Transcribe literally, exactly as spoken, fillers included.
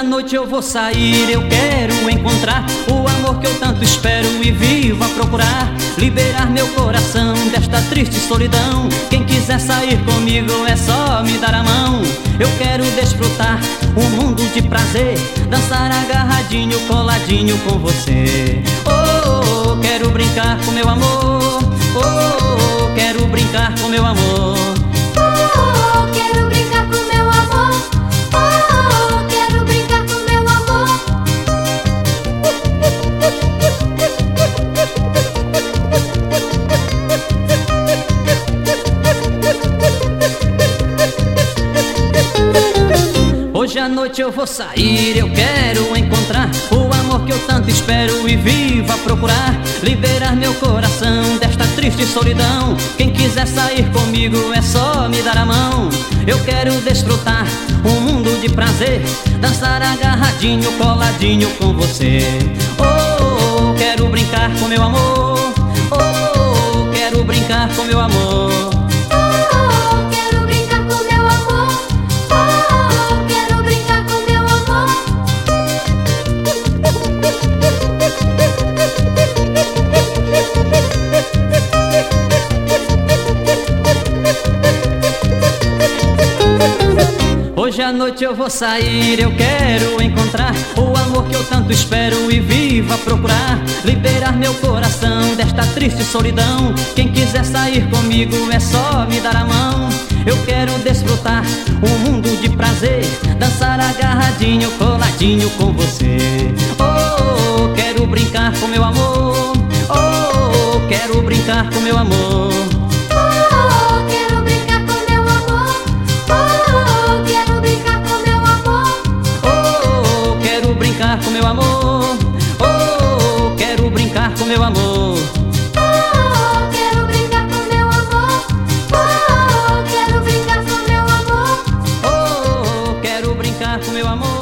à noite eu vou sair, eu quero encontrar o amor que eu tanto espero e vivo a procurar. Liberar meu coração desta triste solidão. Quem quiser sair comigo é só me dar a mão. Eu quero desfrutar um mundo de prazer, dançar agarradinho, coladinho com você. Oh, oh, quero brincar com meu amor. Oh, oh, quero brincar com meu amor. Hoje à noite eu vou sair, eu quero encontrar o amor que eu tanto espero e vivo a procurar. Liberar meu coração desta triste solidão. Quem quiser sair comigo é só me dar a mão. Eu quero desfrutar um mundo de prazer, dançar agarradinho, coladinho com você. Oh, oh, quero brincar com meu amor. Oh, oh, quero brincar com meu amor. Hoje à noite eu vou sair, eu quero encontrar o amor que eu tanto espero e vivo a procurar. Liberar meu coração desta triste solidão. Quem quiser sair comigo é só me dar a mão. Eu quero desfrutar um mundo de prazer, dançar agarradinho, coladinho com você. Oh, oh, quero brincar com meu amor. Oh, oh, quero brincar com meu amor. Com meu amor, oh, quero brincar com meu amor. Oh, quero brincar com meu amor. Oh, quero brincar com meu amor. Oh, quero brincar com meu amor.